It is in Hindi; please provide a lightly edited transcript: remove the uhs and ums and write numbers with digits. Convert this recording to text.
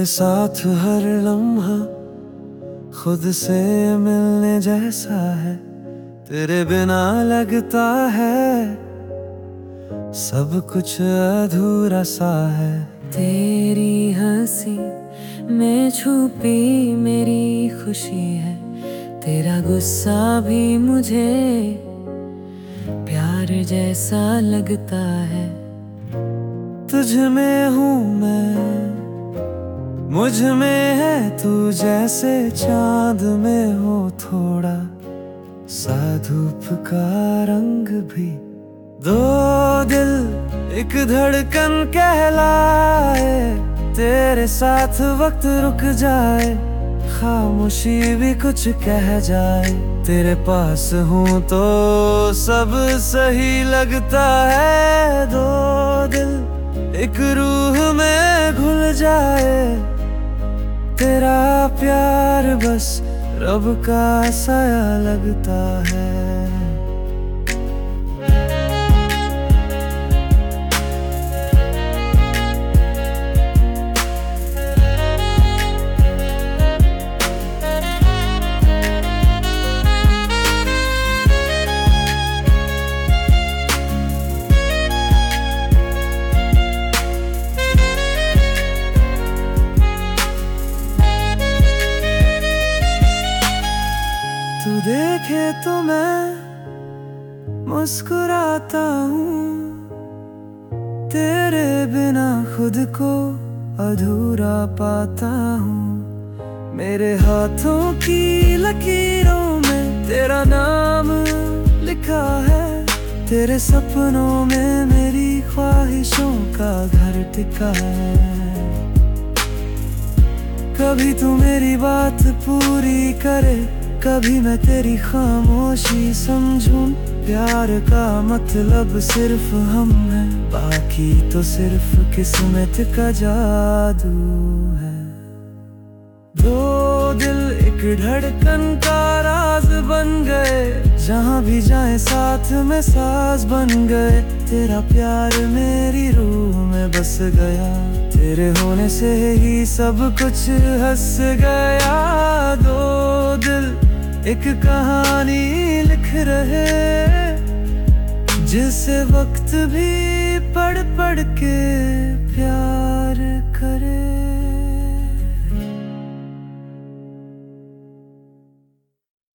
तेरे साथ हर लम्हा खुद से मिलने जैसा है। तेरे बिना लगता है सब कुछ अधूरा सा है। तेरी हंसी में छुपी मेरी खुशी है। तेरा गुस्सा भी मुझे प्यार जैसा लगता है। तुझ में हूँ मैं, मुझ में है तू, जैसे चांद में हो थोड़ा सा धूप का रंग भी। दो दिल एक धड़कन कहलाए, तेरे साथ वक्त रुक जाए, खामोशी भी कुछ कह जाए। तेरे पास हूँ तो सब सही लगता है। दो दिल एक रूह में घुल जाए, तेरा प्यार बस रब का साया लगता है। तू देखे तो मैं मुस्कुराता हूँ, तेरे बिना खुद को अधूरा पाता हूँ। मेरे हाथों की लकीरों में तेरा नाम लिखा है। तेरे सपनों में मेरी ख्वाहिशों का घर टिका है। कभी तू मेरी बात पूरी करे, कभी मैं तेरी खामोशी समझूं। प्यार का मतलब सिर्फ हम हैं, बाकी तो सिर्फ किस्मत का जादू है। दो दिल एक धड़कन का राज बन गए, जहाँ भी जाए साथ में साज बन गए। तेरा प्यार मेरी रूह में बस गया, तेरे होने से ही सब कुछ हंस गया। दो दिल एक कहानी लिख रहे, जिसे वक्त भी पढ़ पढ़ के